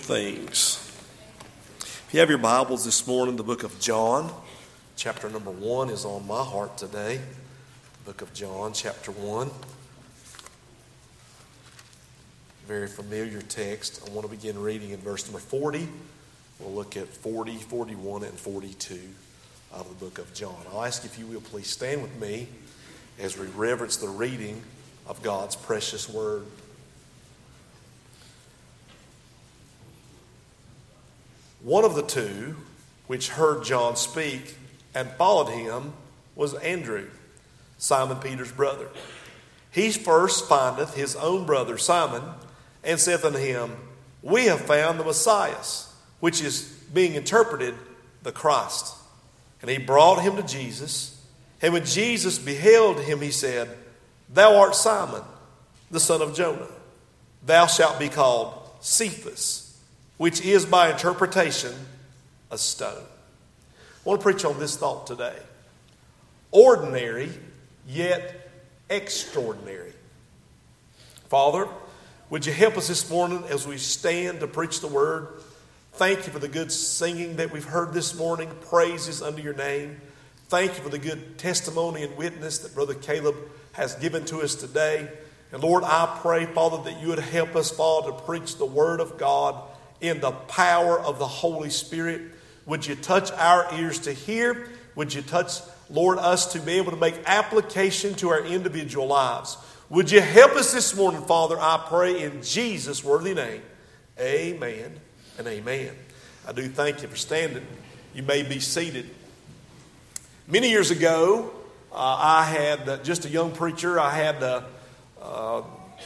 Things. If you have your Bibles this morning, the book of John, chapter number 1 is on my heart today. The book of John, chapter 1. Very familiar text. I want to begin reading in verse number 40. We'll look at 40, 41, and 42 of the book of John. I'll ask if you will please stand with me as we reverence the reading of God's precious word. One of the two which heard John speak and followed him was Andrew, Simon Peter's brother. He first findeth his own brother Simon, and saith unto him, We have found the Messiah, which is being interpreted the Christ. And he brought him to Jesus. And when Jesus beheld him, he said, Thou art Simon, the son of Jonah. Thou shalt be called Cephas, which is by interpretation a stone. I want to preach on this thought today. Ordinary, yet extraordinary. Father, would you help us this morning as we stand to preach the word? Thank you for the good singing that we've heard this morning. Praises unto your name. Thank you for the good testimony and witness that Brother Caleb has given to us today. And Lord, I pray, Father, that you would help us, Father, to preach the word of God in the power of the Holy Spirit. Would you touch our ears to hear? Would you touch, Lord, us to be able to make application to our individual lives? Would you help us this morning, Father, I pray in Jesus' worthy name. Amen and amen. I do thank you for standing. You may be seated. Many years ago, I had just a young preacher. I had a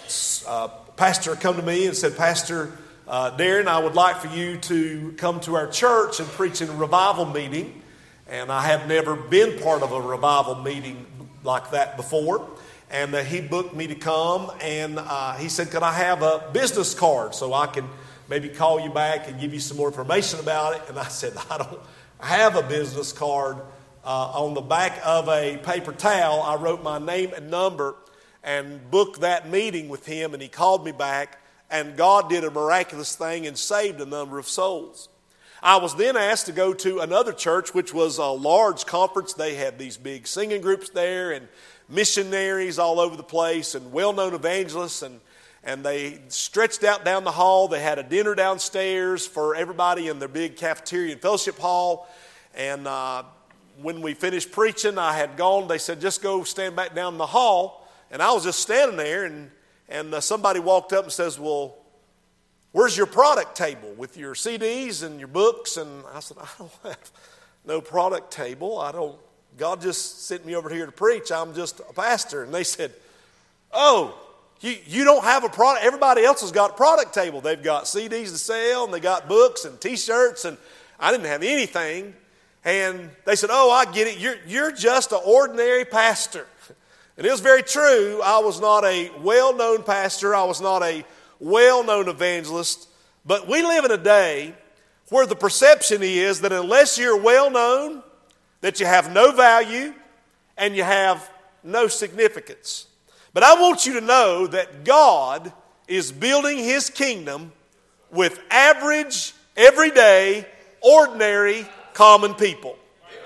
pastor come to me and said, Pastor Darren, I would like for you to come to our church and preach in a revival meeting. And I have never been part of a revival meeting like that before. And he booked me to come, and he said, Can I have a business card so I can maybe call you back and give you some more information about it? And I said, I don't have a business card. On the back of a paper towel, I wrote my name and number and booked that meeting with him, and he called me back. And God did a miraculous thing and saved a number of souls. I was then asked to go to another church, which was a large conference. They had these big singing groups there and missionaries all over the place and well-known evangelists. And they stretched out down the hall. They had a dinner downstairs for everybody in their big cafeteria and fellowship hall. And when we finished preaching, I had gone. They said, just go stand back down in the hall. And I was just standing there, and somebody walked up and says, Well, where's your product table with your CDs and your books? And I said, I don't have no product table. God just sent me over here to preach. I'm just a pastor. And they said, Oh, you don't have a product. Everybody else has got a product table. They've got CDs to sell, and they got books and T-shirts, and I didn't have anything. And they said, Oh, I get it. You're just an ordinary pastor. And it was very true. I was not a well-known pastor. I was not a well-known evangelist. But we live in a day where the perception is that unless you're well-known, that you have no value and you have no significance. But I want you to know that God is building His kingdom with average, everyday, ordinary, common people.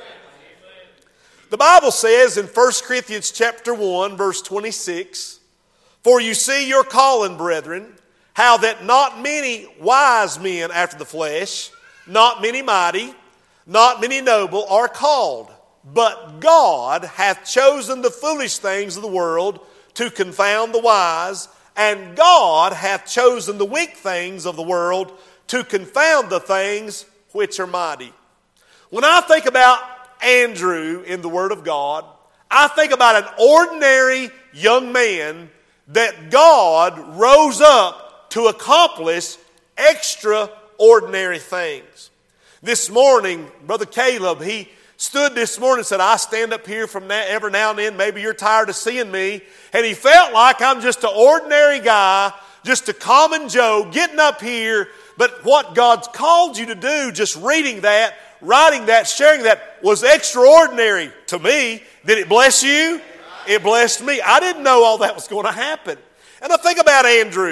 The Bible says in 1 Corinthians chapter 1, verse 26, For you see your calling, brethren, how that not many wise men after the flesh, not many mighty, not many noble are called, but God hath chosen the foolish things of the world to confound the wise, and God hath chosen the weak things of the world to confound the things which are mighty. When I think about Andrew in the Word of God, I think about an ordinary young man that God rose up to accomplish extraordinary things. This morning, Brother Caleb, he stood this morning and said, I stand up here from every now and then. Maybe you're tired of seeing me. And he felt like I'm just an ordinary guy, just a common Joe, getting up here. But what God's called you to do, just reading that, writing that, sharing that, was extraordinary to me. Did it bless you? It blessed me. I didn't know all that was going to happen. And I think about Andrew.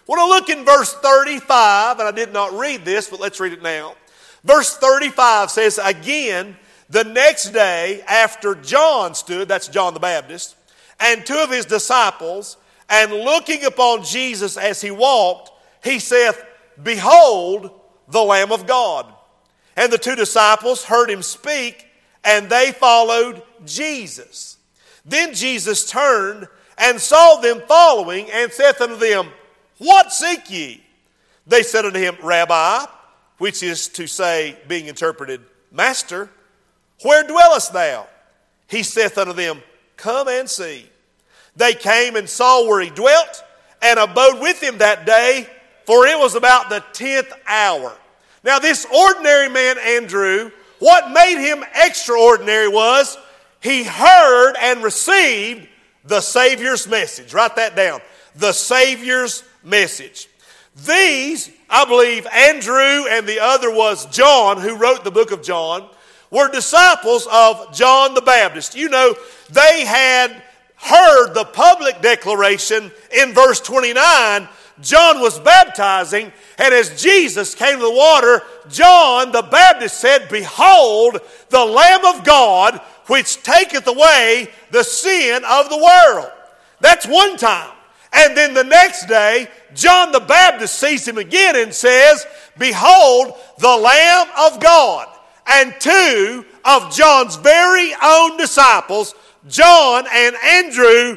When I look in verse 35, and I did not read this, but let's read it now. Verse 35 says, again, the next day after John stood, that's John the Baptist, and two of his disciples, and looking upon Jesus as he walked, he saith, behold, the Lamb of God. And the two disciples heard him speak, and they followed Jesus. Then Jesus turned and saw them following, and saith unto them, what seek ye? They said unto him, Rabbi, which is to say, being interpreted, Master, where dwellest thou? He saith unto them, come and see. They came and saw where he dwelt, and abode with him that day, for it was about the 10th hour. Now this ordinary man, Andrew, what made him extraordinary was he heard and received the Savior's message. Write that down. The Savior's message. These, I believe, Andrew and the other was John, who wrote the book of John, were disciples of John the Baptist. You know, they had heard the public declaration in verse 29. John was baptizing, and as Jesus came to the water, John the Baptist said, behold, the Lamb of God, which taketh away the sin of the world. That's one time. And then the next day, John the Baptist sees him again and says, behold, the Lamb of God. And two of John's very own disciples, John and Andrew,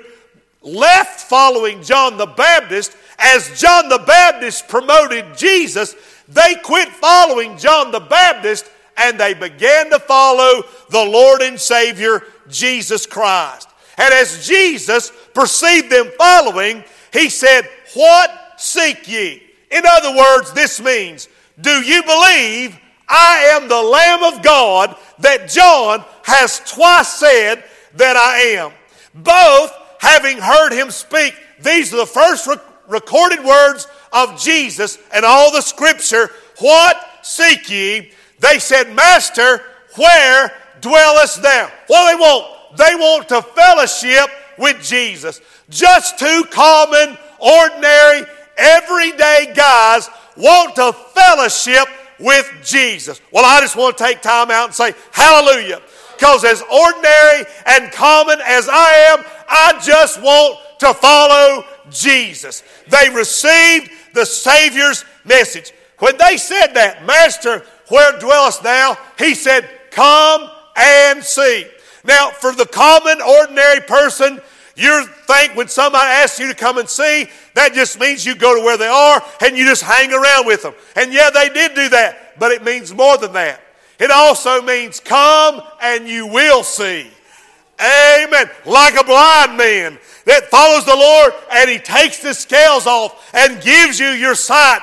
left following John the Baptist. As John the Baptist promoted Jesus, they quit following John the Baptist and they began to follow the Lord and Savior, Jesus Christ. And as Jesus perceived them following, he said, what seek ye? In other words, this means, do you believe I am the Lamb of God that John has twice said that I am? Both having heard him speak. These are the first recorded words of Jesus and all the scripture. What seek ye? They said, Master, where dwellest thou? What do they want? They want to fellowship with Jesus. Just two common, ordinary, everyday guys want to fellowship with Jesus. Well, I just want to take time out and say hallelujah. Because as ordinary and common as I am, I just want to follow Jesus. They received the Savior's message. When they said that, Master, where dwellest thou? He said, come and see. Now, for the common, ordinary person, you think when somebody asks you to come and see, that just means you go to where they are and you just hang around with them. And yeah, they did do that, but it means more than that. It also means come and you will see. Amen. Like a blind man that follows the Lord and he takes the scales off and gives you your sight.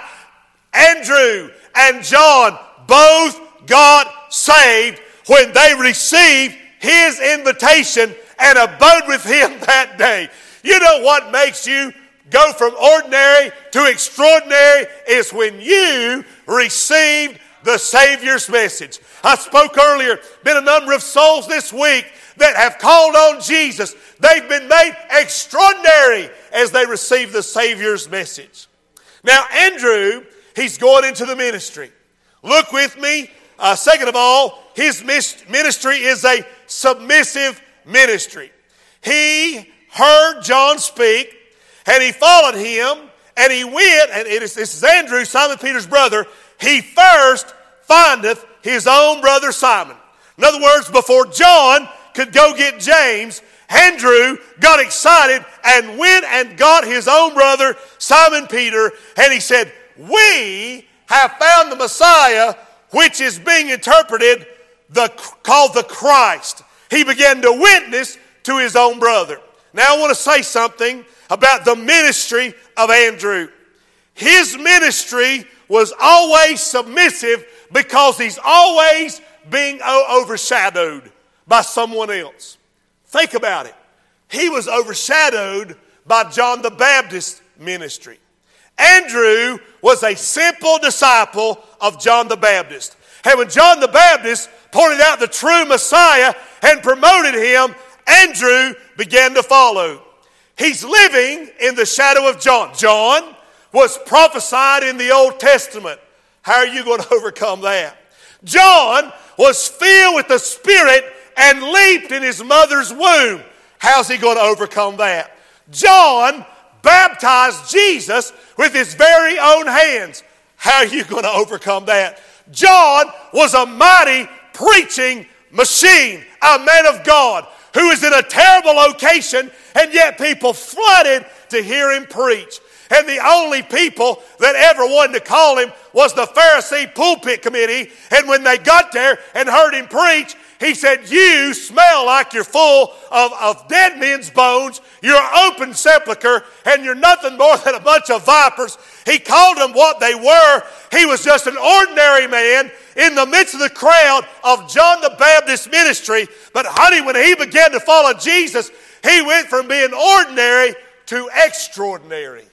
Andrew and John both got saved when they received his invitation and abode with him that day. You know what makes you go from ordinary to extraordinary is when you received the Savior's message. I spoke earlier, been a number of souls this week that have called on Jesus. They've been made extraordinary as they receive the Savior's message. Now, Andrew, he's going into the ministry. Look with me. Second of all, his ministry is a submissive ministry. He heard John speak, and he followed him, and he went, and this is Andrew, Simon Peter's brother. He first findeth his own brother Simon. In other words, before John could go get James, Andrew got excited and went and got his own brother Simon Peter, and he said, we have found the Messiah, which is being interpreted called the Christ. He began to witness to his own brother. Now I want to say something about the ministry of Andrew. His ministry was always submissive because he's always being overshadowed by someone else. Think about it. He was overshadowed by John the Baptist's ministry. Andrew was a simple disciple of John the Baptist. And when John the Baptist pointed out the true Messiah and promoted him, Andrew began to follow. He's living in the shadow of John. John was prophesied in the Old Testament. How are you going to overcome that? John was filled with the Spirit and leaped in his mother's womb. How's he going to overcome that? John baptized Jesus with his very own hands. How are you going to overcome that? John was a mighty preaching machine, a man of God who was in a terrible location, and yet people flooded to hear him preach. And the only people that ever wanted to call him was the Pharisee pulpit committee. And when they got there and heard him preach, he said, "You smell like you're full of dead men's bones. You're an open sepulcher, and you're nothing more than a bunch of vipers." He called them what they were. He was just an ordinary man in the midst of the crowd of John the Baptist ministry. But honey, when he began to follow Jesus, he went from being ordinary to extraordinary.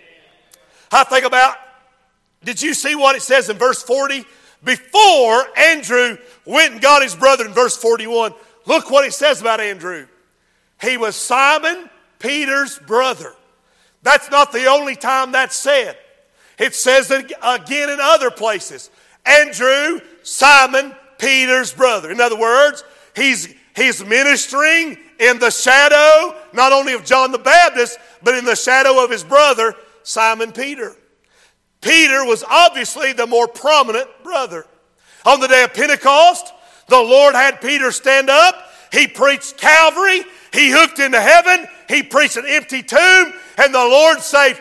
I think about, did you see what it says in verse 40? Before Andrew went and got his brother in verse 41, look what it says about Andrew. He was Simon Peter's brother. That's not the only time that's said. It says it again in other places. Andrew, Simon Peter's brother. In other words, he's ministering in the shadow, not only of John the Baptist, but in the shadow of his brother, Simon Peter. Peter was obviously the more prominent brother. On the day of Pentecost, the Lord had Peter stand up. He preached Calvary. He hooked into heaven. He preached an empty tomb. And the Lord saved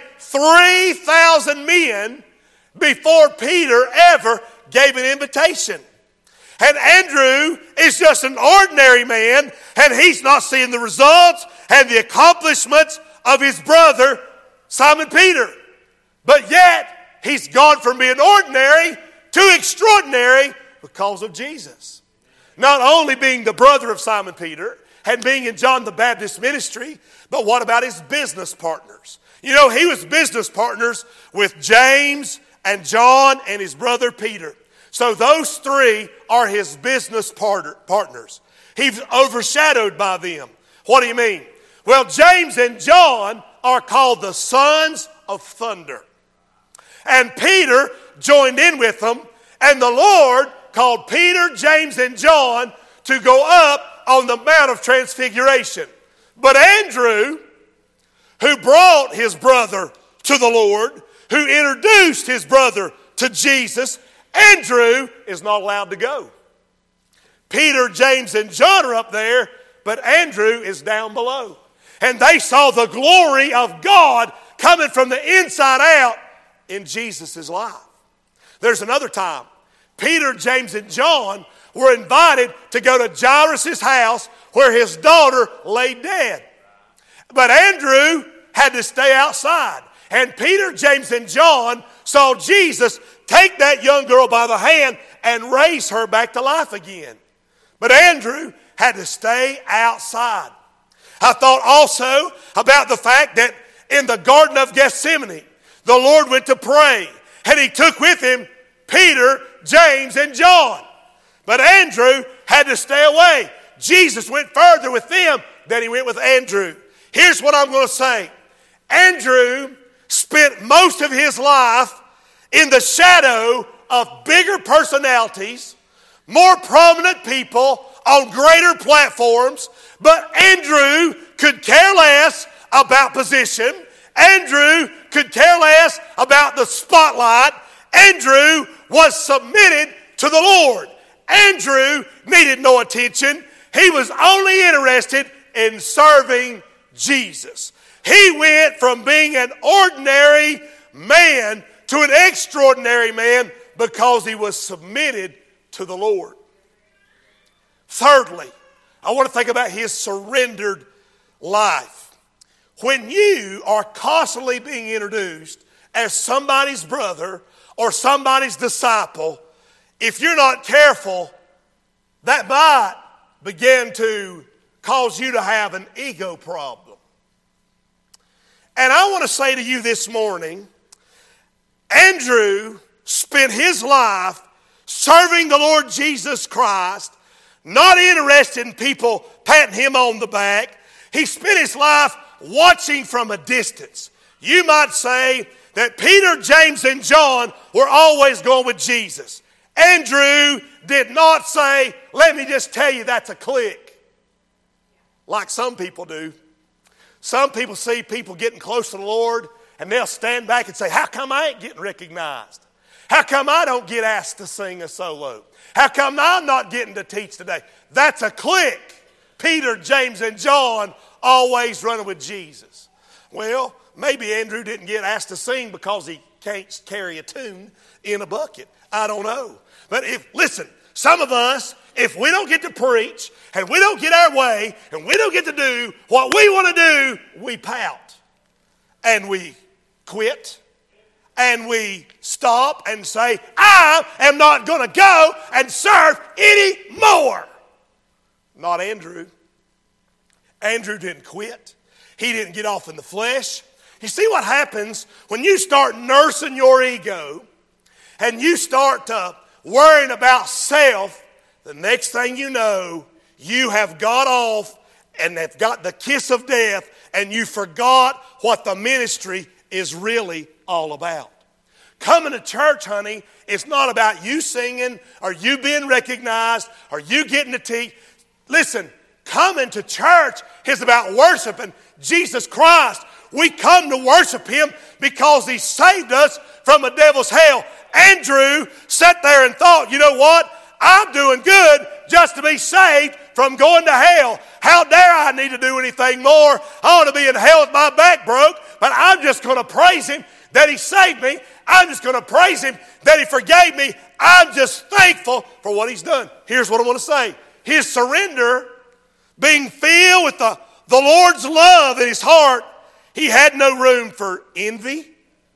3,000 men before Peter ever gave an invitation. And Andrew is just an ordinary man, and he's not seeing the results and the accomplishments of his brother, Simon Peter. But yet, he's gone from being ordinary to extraordinary because of Jesus. Not only being the brother of Simon Peter and being in John the Baptist ministry, but what about his business partners? You know, he was business partners with James and John and his brother Peter. So those three are his business partners. He's overshadowed by them. What do you mean? Well, James and John are called the sons of thunder. And Peter joined in with them, and the Lord called Peter, James, and John to go up on the Mount of Transfiguration. But Andrew, who brought his brother to the Lord, who introduced his brother to Jesus, Andrew is not allowed to go. Peter, James, and John are up there, but Andrew is down below. And they saw the glory of God coming from the inside out in Jesus' life. There's another time. Peter, James, and John were invited to go to Jairus' house where his daughter lay dead. But Andrew had to stay outside. And Peter, James, and John saw Jesus take that young girl by the hand and raise her back to life again. But Andrew had to stay outside. I thought also about the fact that in the Garden of Gethsemane, the Lord went to pray, and he took with him Peter, James, and John. But Andrew had to stay away. Jesus went further with them than he went with Andrew. Here's what I'm going to say. Andrew spent most of his life in the shadow of bigger personalities, more prominent people on greater platforms, but Andrew could care less about position. Andrew could care less about the spotlight. Andrew was submitted to the Lord. Andrew needed no attention. He was only interested in serving Jesus. He went from being an ordinary man to an extraordinary man because he was submitted to the Lord. Thirdly, I want to think about his surrendered life. When you are constantly being introduced as somebody's brother or somebody's disciple, if you're not careful, that might begin to cause you to have an ego problem. And I want to say to you this morning, Andrew spent his life serving the Lord Jesus Christ, not interested in people patting him on the back. He spent his life watching from a distance. You might say that Peter, James, and John were always going with Jesus. Andrew did not say, let me just tell you that's a clique, like some people do. Some people see people getting close to the Lord and they'll stand back and say, how come I ain't getting recognized? How come I don't get asked to sing a solo? How come I'm not getting to teach today? That's a clique. Peter, James, and John always running with Jesus. Well, maybe Andrew didn't get asked to sing because he can't carry a tune in a bucket. I don't know. But listen, some of us, if we don't get to preach and we don't get our way and we don't get to do what we want to do, we pout and we quit and we stop and say, I am not going to go and serve anymore. Not Andrew. Andrew didn't quit. He didn't get off in the flesh. You see what happens when you start nursing your ego and you start worrying about self. The next thing you know, you have got off and have got the kiss of death, and you forgot what the ministry is really all about. Coming to church, honey, it's not about you singing or you being recognized or you getting to teach. Listen, coming to church is about worshiping Jesus Christ. We come to worship Him because He saved us from the devil's hell. Andrew sat there and thought, you know what? I'm doing good just to be saved from going to hell. How dare I need to do anything more? I ought to be in hell with my back broke, but I'm just going to praise Him that He saved me. I'm just going to praise Him that He forgave me. I'm just thankful for what He's done. Here's what I want to say. His surrender, being filled with the Lord's love in his heart, he had no room for envy.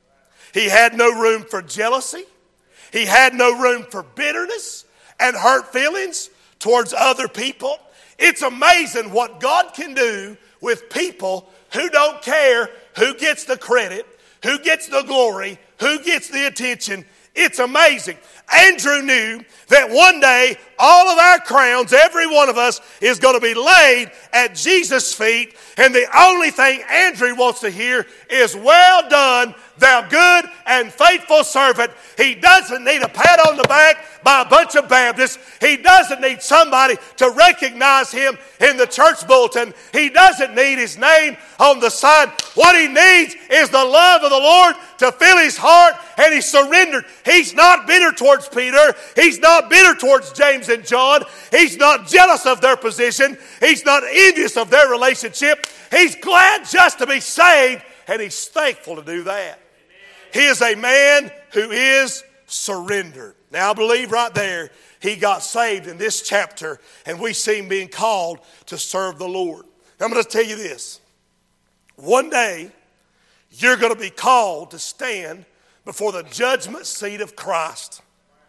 He had no room for jealousy. He had no room for bitterness and hurt feelings towards other people. It's amazing what God can do with people who don't care who gets the credit, who gets the glory, who gets the attention. It's amazing. Andrew knew that one day all of our crowns, every one of us, is going to be laid at Jesus' feet. And the only thing Andrew wants to hear is, well done, thou good and faithful servant. He doesn't need a pat on the back by a bunch of Baptists. He doesn't need somebody to recognize him in the church bulletin. He doesn't need his name on the sign. What he needs is the love of the Lord to fill his heart, and he surrendered. He's not bitter towards Peter. He's not bitter towards James and John. He's not jealous of their position. He's not envious of their relationship. He's glad just to be saved, and he's thankful to do that. He is a man who is surrendered. Now, I believe right there, he got saved in this chapter, and we see him being called to serve the Lord. Now, I'm going to tell you this. One day, you're going to be called to stand before the judgment seat of Christ.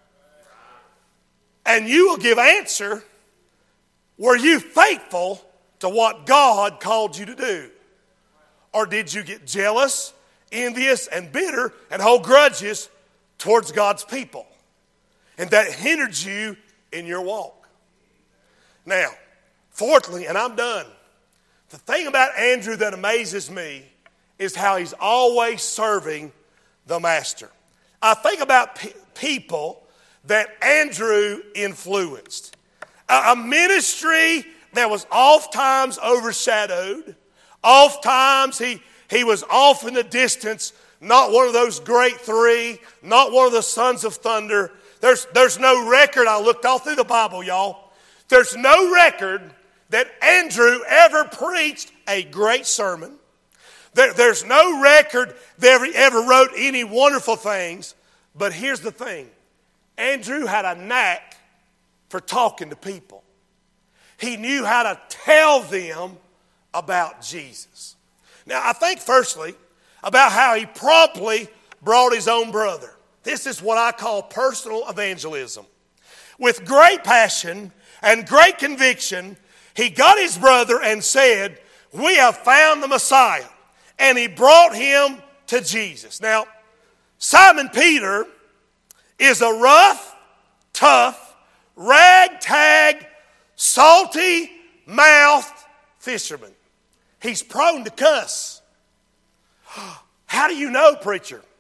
And you will give answer, were you faithful to what God called you to do? Or did you get jealous, envious, and bitter and hold grudges towards God's people? And that hindered you in your walk. Now, fourthly, and I'm done, the thing about Andrew that amazes me is how he's always serving the Master. I think about people that Andrew influenced. A ministry that was oftentimes overshadowed. Oftentimes he was off in the distance, not one of those great three, not one of the sons of thunder. There's no record. I looked all through the Bible, y'all. There's no record that Andrew ever preached a great sermon. There's no record that he ever wrote any wonderful things. But here's the thing. Andrew had a knack for talking to people. He knew how to tell them about Jesus. Now, I think firstly about how he promptly brought his own brother. This is what I call personal evangelism. With great passion and great conviction, he got his brother and said, we have found the Messiah. And he brought him to Jesus. Now, Simon Peter is a rough, tough, ragtag, salty-mouthed fisherman. He's prone to cuss. How do you know, preacher?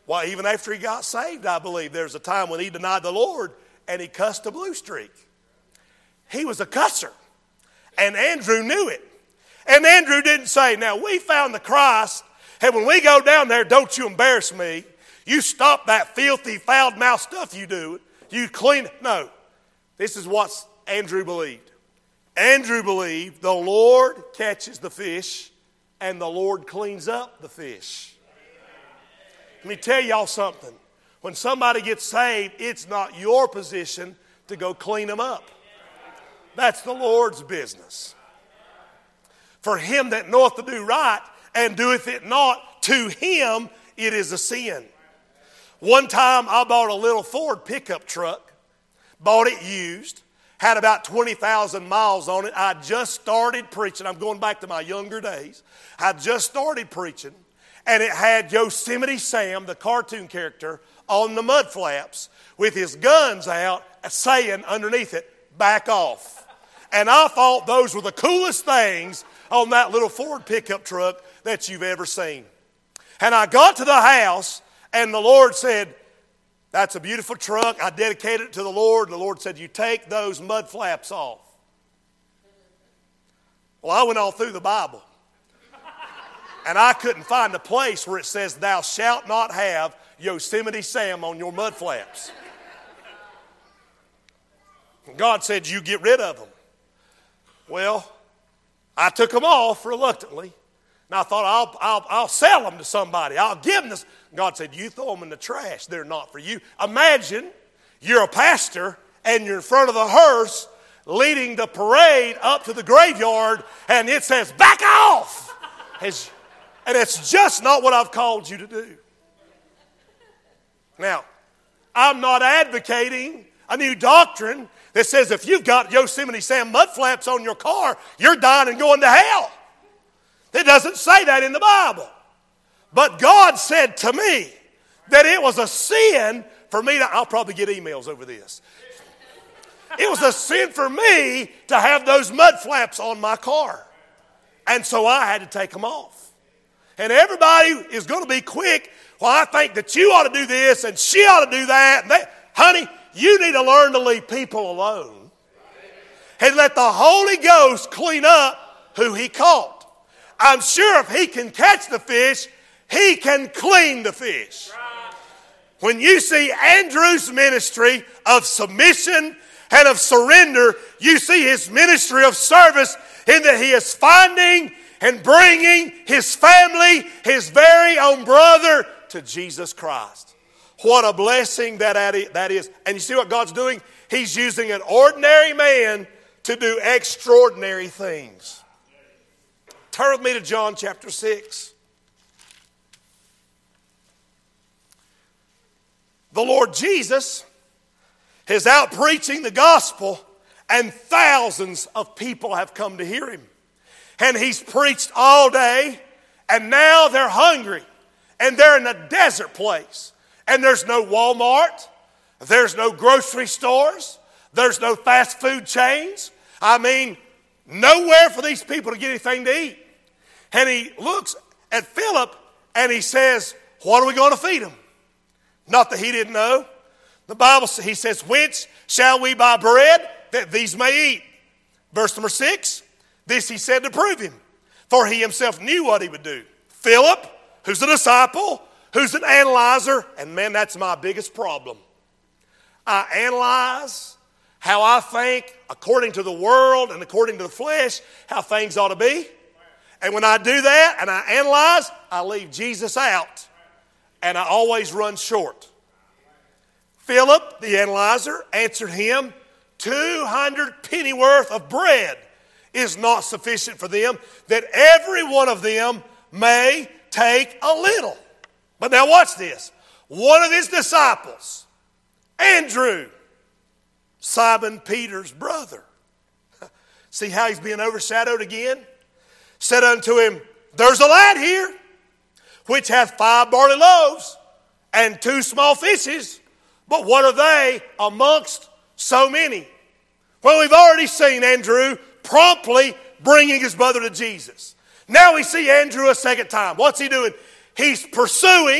Why, even after he got saved, I believe, there's a time when he denied the Lord and he cussed a blue streak. He was a cusser. And Andrew knew it. And Andrew didn't say, now we found the Christ, and when we go down there, don't you embarrass me. You stop that filthy, foul-mouthed stuff you do. You clean it. No. This is what Andrew believed. Andrew believed the Lord catches the fish and the Lord cleans up the fish. Let me tell y'all something. When somebody gets saved, it's not your position to go clean them up. That's the Lord's business. For him that knoweth to do right and doeth it not, to him it is a sin. One time I bought a little Ford pickup truck, bought it used, had about 20,000 miles on it. I just started preaching. I'm going back to my younger days. I just started preaching, and it had Yosemite Sam, the cartoon character, on the mud flaps with his guns out saying underneath it, back off. And I thought those were the coolest things on that little Ford pickup truck that you've ever seen. And I got to the house, and the Lord said, that's a beautiful truck. I dedicated it to the Lord. And the Lord said, you take those mud flaps off. Well, I went all through the Bible. And I couldn't find a place where it says, thou shalt not have Yosemite Sam on your mud flaps. And God said, you get rid of them. Well, I took them off reluctantly. And I thought, I'll sell them to somebody. I'll give them this. God said, you throw them in the trash. They're not for you. Imagine you're a pastor and you're in front of the hearse leading the parade up to the graveyard and it says, back off. And it's just not what I've called you to do. Now, I'm not advocating a new doctrine that says if you've got Yosemite Sam mud flaps on your car, you're dying and going to hell. It doesn't say that in the Bible. But God said to me that it was a sin for me to, I'll probably get emails over this. It was a sin for me to have those mud flaps on my car. And so I had to take them off. And everybody is going to be quick. Well, I think that you ought to do this and she ought to do that. And honey, you need to learn to leave people alone. And let the Holy Ghost clean up who he caught. I'm sure if he can catch the fish, he can clean the fish. When you see Andrew's ministry of submission and of surrender, you see his ministry of service in that he is finding and bringing his family, his very own brother, to Jesus Christ. What a blessing that is. And you see what God's doing? He's using an ordinary man to do extraordinary things. Turn with me to John chapter 6. The Lord Jesus is out preaching the gospel, and thousands of people have come to hear him. And he's preached all day, and now they're hungry, and they're in a desert place. And there's no Walmart, there's no grocery stores, there's no fast food chains. I mean, nowhere for these people to get anything to eat. And he looks at Philip and he says, what are we going to feed them? Not that he didn't know. The Bible says, he says, whence shall we buy bread that these may eat? Verse number 6, this he said to prove him, for he himself knew what he would do. Philip, who's a disciple, who's an analyzer, and man, that's my biggest problem. I analyze how I think according to the world and according to the flesh, how things ought to be. And when I do that and I analyze, I leave Jesus out. And I always run short. Philip, the analyzer, answered him, 200 pennyworth of bread is not sufficient for them, that every one of them may take a little. But now watch this. One of his disciples, Andrew, Simon Peter's brother. See how he's being overshadowed again? Said unto him, there's a lad here, which hath 5 barley loaves and 2 small fishes, but what are they amongst so many? Well, we've already seen Andrew promptly bringing his brother to Jesus. Now we see Andrew a second time. What's he doing? He's pursuing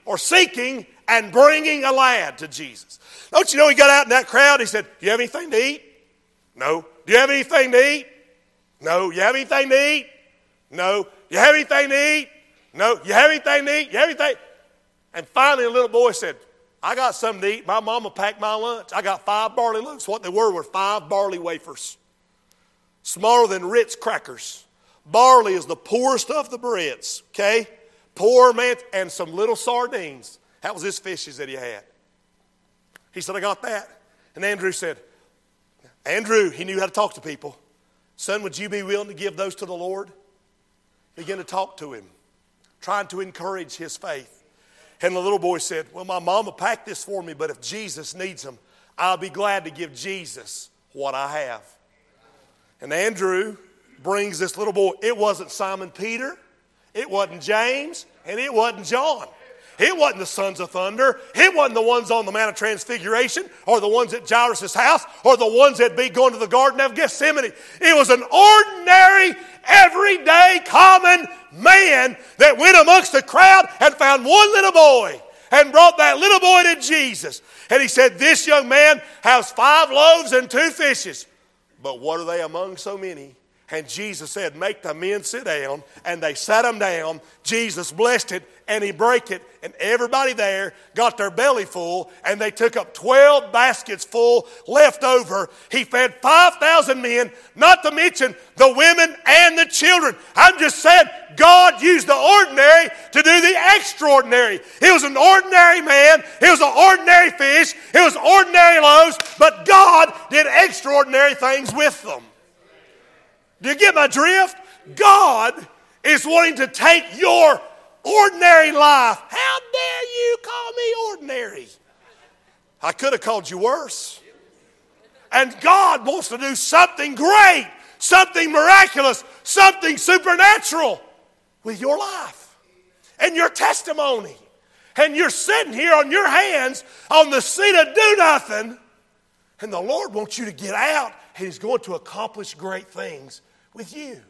or seeking and bringing a lad to Jesus. Don't you know he got out in that crowd? He said, "Do you have anything to eat?" "No." "Do you have anything to eat?" "No." "You have anything to eat?" "No." "You have anything to eat?" "No." "You have anything to eat?" "You have anything?" And finally, a little boy said, "I got something to eat. My mama packed my lunch. I got 5 barley loaves." What they were 5 barley wafers, smaller than Ritz crackers. Barley is the poorest of the breads, okay? Poor man, and some little sardines. That was his fishes that he had. He said, "I got that." And Andrew said, he knew how to talk to people. "Son, would you be willing to give those to the Lord?" Begin to talk to him, trying to encourage his faith. And the little boy said, "Well, my mama packed this for me, but if Jesus needs them, I'll be glad to give Jesus what I have." And Andrew brings this little boy. It wasn't Simon Peter, it wasn't James, and it wasn't John. It wasn't the sons of thunder. It wasn't the ones on the Mount of Transfiguration or the ones at Jairus' house or the ones that be going to the Garden of Gethsemane. It was an ordinary, everyday, common man that went amongst the crowd and found one little boy and brought that little boy to Jesus. And he said, "This young man has 5 loaves and 2 fishes. But what are they among so many?" And Jesus said, "Make the men sit down." And they sat them down. Jesus blessed it, and he broke it. And everybody there got their belly full, and they took up 12 baskets full left over. He fed 5,000 men, not to mention the women and the children. I'm just saying, God used the ordinary to do the extraordinary. It was an ordinary man. It was an ordinary fish. It was ordinary loaves. But God did extraordinary things with them. Do you get my drift? God is wanting to take your ordinary life. How dare you call me ordinary? I could have called you worse. And God wants to do something great, something miraculous, something supernatural with your life and your testimony. And you're sitting here on your hands on the seat of do nothing, and the Lord wants you to get out, and He's going to accomplish great things with you.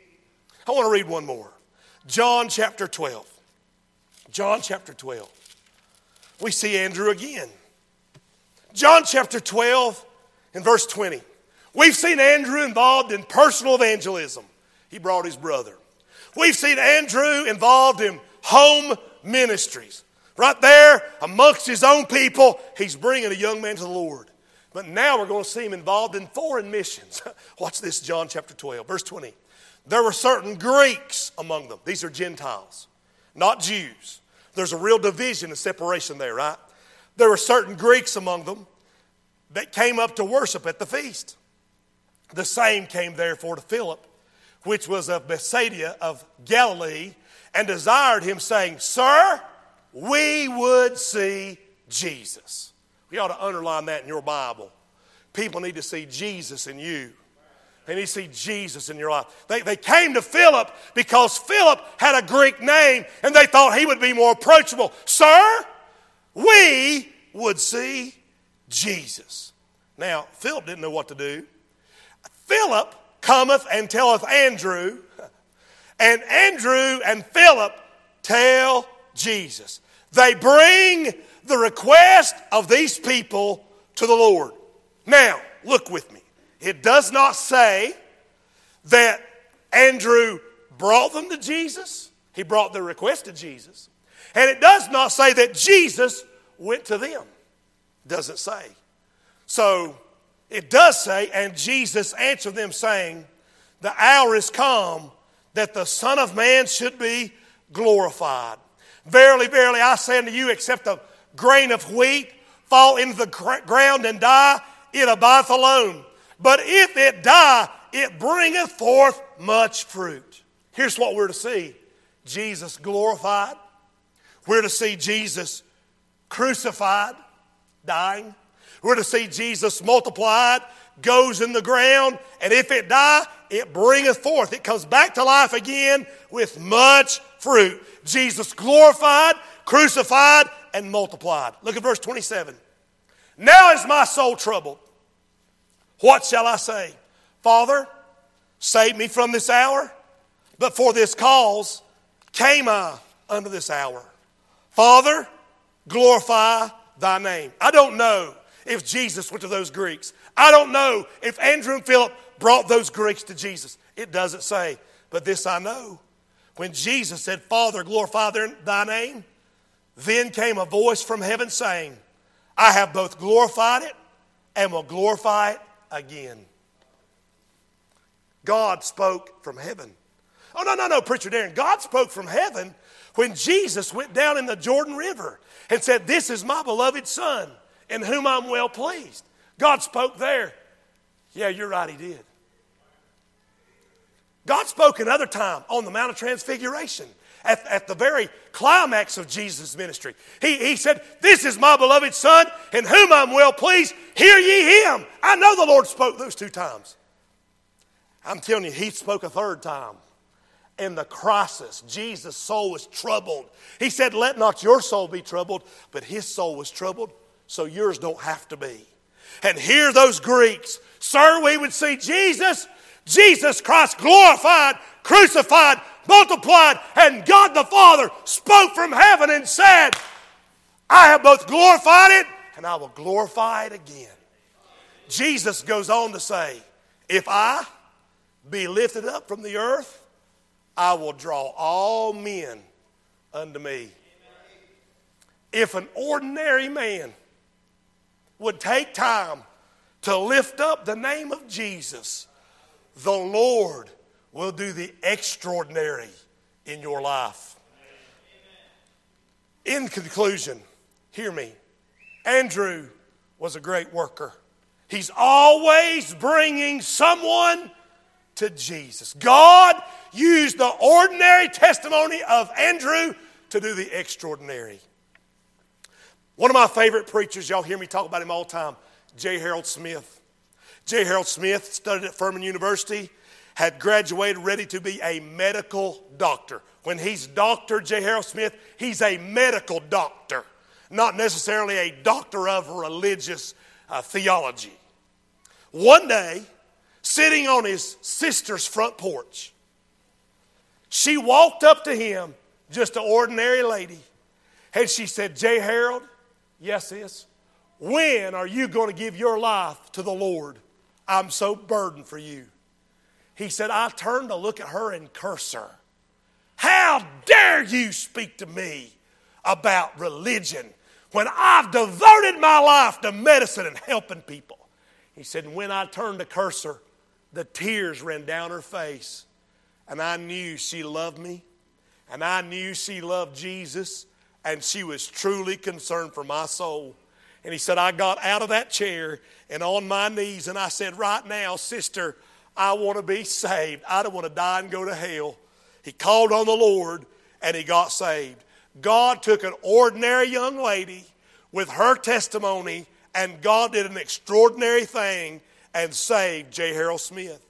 I want to read one more. John chapter 12. John chapter 12. We see Andrew again. John chapter 12 and verse 20. We've seen Andrew involved in personal evangelism. He brought his brother. We've seen Andrew involved in home ministries. Right there amongst his own people, he's bringing a young man to the Lord. But now we're going to see him involved in foreign missions. Watch this, John chapter 12, verse 20. There were certain Greeks among them. These are Gentiles, not Jews. There's a real division and separation there, right? There were certain Greeks among them that came up to worship at the feast. The same came therefore to Philip, which was of Bethsaida of Galilee, and desired him, saying, Sir, we would see Jesus. We ought to underline that in your Bible. People need to see Jesus in you. They need to see Jesus in your life. They came to Philip because Philip had a Greek name and they thought he would be more approachable. Sir, we would see Jesus. Now, Philip didn't know what to do. Philip cometh and telleth Andrew, and Andrew and Philip tell Jesus. They bring the request of these people to the Lord. Now, look with me. It does not say that Andrew brought them to Jesus. He brought their request to Jesus. And it does not say that Jesus went to them. It doesn't say. So, it does say, and Jesus answered them saying, the hour is come that the Son of Man should be glorified. Verily, verily, I say unto you, except a grain of wheat fall into the ground and die, it abideth alone. But if it die, it bringeth forth much fruit. Here's what we're to see. Jesus glorified. We're to see Jesus crucified, dying. We're to see Jesus multiplied, goes in the ground, and if it die, it bringeth forth. It comes back to life again with much fruit. Jesus glorified, crucified, and multiplied. Look at verse 27. Now is my soul troubled. What shall I say? Father, save me from this hour. But for this cause came I unto this hour. Father, glorify thy name. I don't know if Jesus went to those Greeks. I don't know if Andrew and Philip brought those Greeks to Jesus. It doesn't say. But this I know. When Jesus said, Father, glorify thy name, then came a voice from heaven saying, I have both glorified it and will glorify it again. God spoke from heaven. Oh, no, Preacher Darren. God spoke from heaven when Jesus went down in the Jordan River and said, this is my beloved Son, in whom I'm well pleased. God spoke there. Yeah, you're right, he did. God spoke another time on the Mount of Transfiguration at the very climax of Jesus' ministry. He said, this is my beloved Son, in whom I'm well pleased. Hear ye him. I know the Lord spoke those 2 times. I'm telling you, he spoke a 3rd time. In the crisis, Jesus' soul was troubled. He said, let not your soul be troubled, but his soul was troubled, so yours don't have to be. And here those Greeks, sir, we would see Jesus Christ glorified, crucified, multiplied, and God the Father spoke from heaven and said, I have both glorified it and I will glorify it again. Jesus goes on to say, if I be lifted up from the earth, I will draw all men unto me. If an ordinary man would take time to lift up the name of Jesus, the Lord will do the extraordinary in your life. In conclusion, hear me. Andrew was a great worker. He's always bringing someone to Jesus. God used the ordinary testimony of Andrew to do the extraordinary. One of my favorite preachers, y'all hear me talk about him all the time, J. Harold Smith. J. Harold Smith studied at Furman University, had graduated ready to be a medical doctor. When he's Dr. J. Harold Smith, he's a medical doctor, not necessarily a doctor of religious theology. One day, sitting on his sister's front porch, she walked up to him, just an ordinary lady, and she said, J. Harold, yes, sis, when are you going to give your life to the Lord? I'm so burdened for you. He said, I turned to look at her and curse her. How dare you speak to me about religion when I've devoted my life to medicine and helping people? He said, and when I turned to curse her, the tears ran down her face. And I knew she loved me. And I knew she loved Jesus. And she was truly concerned for my soul. And he said, I got out of that chair and on my knees and I said, right now, sister, I want to be saved. I don't want to die and go to hell. He called on the Lord and he got saved. God took an ordinary young lady with her testimony and God did an extraordinary thing and saved J. Harold Smith.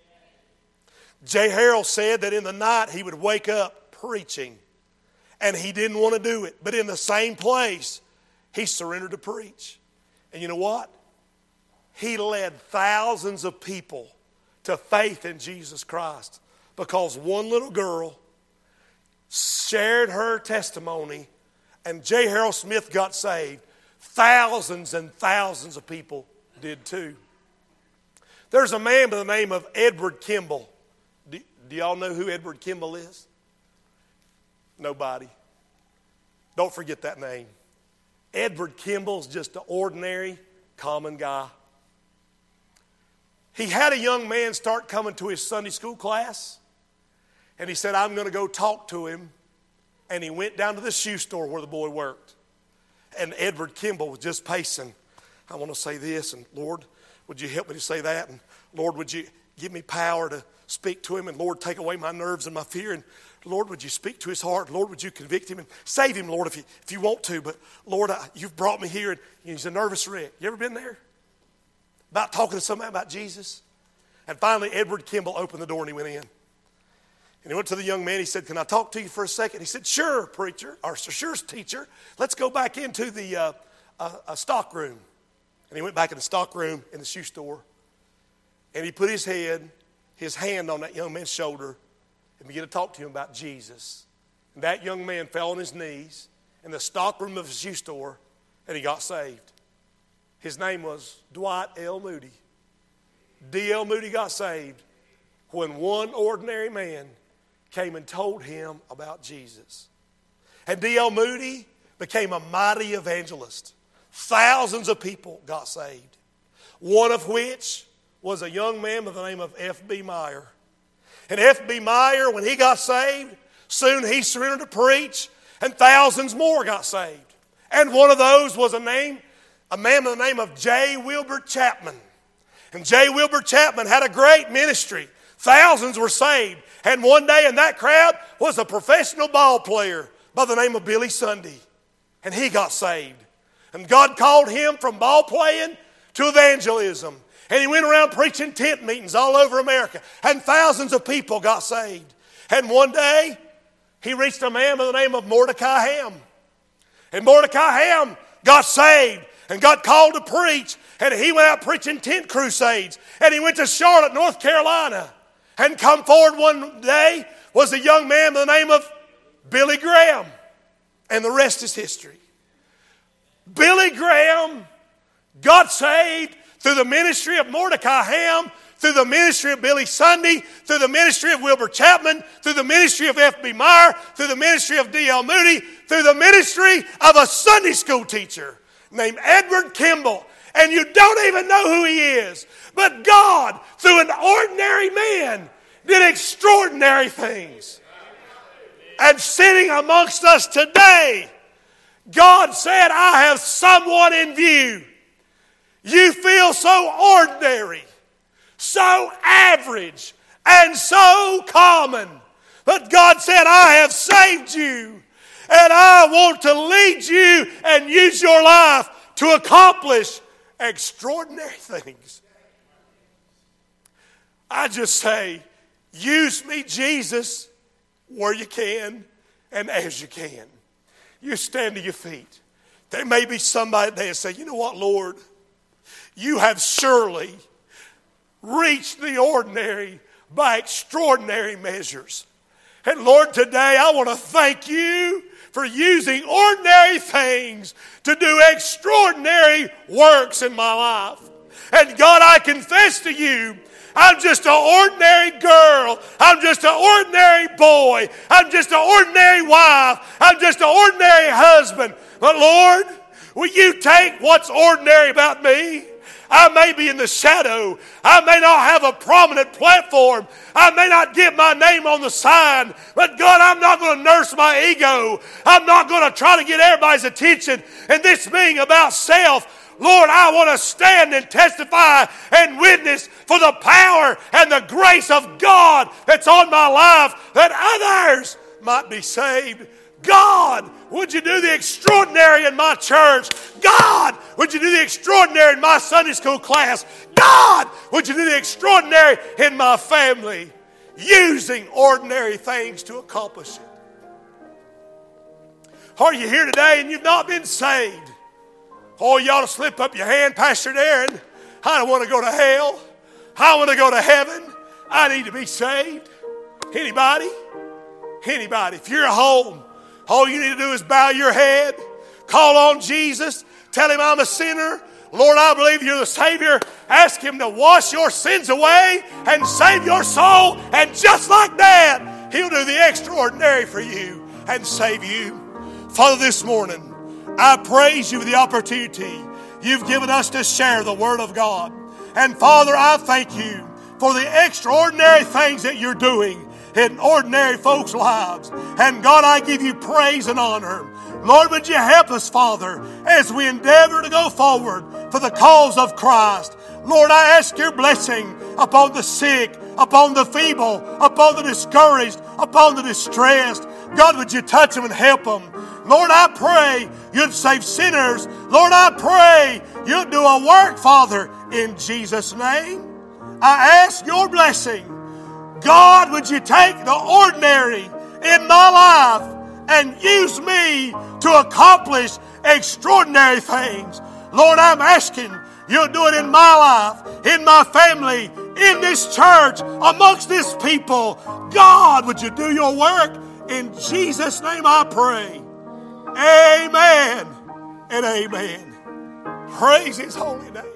J. Harold said that in the night he would wake up preaching and he didn't want to do it. But in the same place, he surrendered to preach. And you know what? He led thousands of people to faith in Jesus Christ because one little girl shared her testimony and J. Harold Smith got saved. Thousands and thousands of people did too. There's a man by the name of Edward Kimball. Do y'all know who Edward Kimball is? Nobody. Don't forget that name. Edward Kimball's just an ordinary, common guy. He had a young man start coming to his Sunday school class, and he said, I'm going to go talk to him. And he went down to the shoe store where the boy worked. And Edward Kimball was just pacing. I want to say this, and Lord, would you help me to say that? And Lord, would you give me power to speak to him? And Lord, take away my nerves and my fear. And Lord, would you speak to his heart? Lord, would you convict him and save him, Lord, if you want to. But Lord, you've brought me here, and he's a nervous wreck. You ever been there? About talking to somebody about Jesus? And finally, Edward Kimball opened the door and he went in. And he went to the young man. He said, can I talk to you for a second? He said, sure, preacher, or sure, teacher. Let's go back into the stock room. And he went back in the stock room in the shoe store. And he put his hand on that young man's shoulder and began to talk to him about Jesus. And that young man fell on his knees in the stockroom of a shoe store, and he got saved. His name was Dwight L. Moody. D.L. Moody got saved when one ordinary man came and told him about Jesus. And D.L. Moody became a mighty evangelist. Thousands of people got saved, one of which was a young man by the name of F.B. Meyer. And F.B. Meyer, when he got saved, soon he surrendered to preach, and thousands more got saved. And one of those was a man by the name of J. Wilbur Chapman. And J. Wilbur Chapman had a great ministry. Thousands were saved. And one day in that crowd was a professional ball player by the name of Billy Sunday. And he got saved. And God called him from ball playing to evangelism. And he went around preaching tent meetings all over America. And thousands of people got saved. And one day, he reached a man by the name of Mordecai Ham. And Mordecai Ham got saved and got called to preach. And he went out preaching tent crusades. And he went to Charlotte, North Carolina. And come forward one day was a young man by the name of Billy Graham. And the rest is history. Billy Graham got saved through the ministry of Mordecai Ham, through the ministry of Billy Sunday, through the ministry of Wilbur Chapman, through the ministry of F.B. Meyer, through the ministry of D.L. Moody, through the ministry of a Sunday school teacher named Edward Kimball. And you don't even know who he is. But God, through an ordinary man, did extraordinary things. And sitting amongst us today, God said, I have someone in view. You feel so ordinary, so average, and so common. But God said, I have saved you, and I want to lead you and use your life to accomplish extraordinary things. I just say, use me, Jesus, where you can and as you can. You stand to your feet. There may be somebody there and say, you know what, Lord? You have surely reached the ordinary by extraordinary measures. And Lord, today I want to thank you for using ordinary things to do extraordinary works in my life. And God, I confess to you, I'm just an ordinary girl. I'm just an ordinary boy. I'm just an ordinary wife. I'm just an ordinary husband. But Lord, will you take what's ordinary about me? I may be in the shadow. I may not have a prominent platform. I may not get my name on the sign. But God, I'm not going to nurse my ego. I'm not going to try to get everybody's attention. And this being about self, Lord, I want to stand and testify and witness for the power and the grace of God that's on my life, that others might be saved. God, would you do the extraordinary in my church? God, would you do the extraordinary in my Sunday school class? God, would you do the extraordinary in my family? Using ordinary things to accomplish it. Are you here today and you've not been saved? Oh, you ought to slip up your hand, Pastor Darren. I don't want to go to hell. I want to go to heaven. I need to be saved. Anybody? Anybody? If you're at home, all you need to do is bow your head, call on Jesus, tell him I'm a sinner. Lord, I believe you're the Savior. Ask him to wash your sins away and save your soul. And just like that, he'll do the extraordinary for you and save you. Father, this morning, I praise you for the opportunity you've given us to share the Word of God. And Father, I thank you for the extraordinary things that you're doing in ordinary folks' lives. And God, I give you praise and honor. Lord, would you help us, Father, as we endeavor to go forward for the cause of Christ. Lord, I ask your blessing upon the sick, upon the feeble, upon the discouraged, upon the distressed. God, would you touch them and help them? Lord, I pray you'd save sinners. Lord, I pray you'd do a work, Father, in Jesus' name. I ask your blessing. God, would you take the ordinary in my life and use me to accomplish extraordinary things? Lord, I'm asking you'll do it in my life, in my family, in this church, amongst this people. God, would you do your work? In Jesus' name I pray. Amen and amen. Praise His holy name.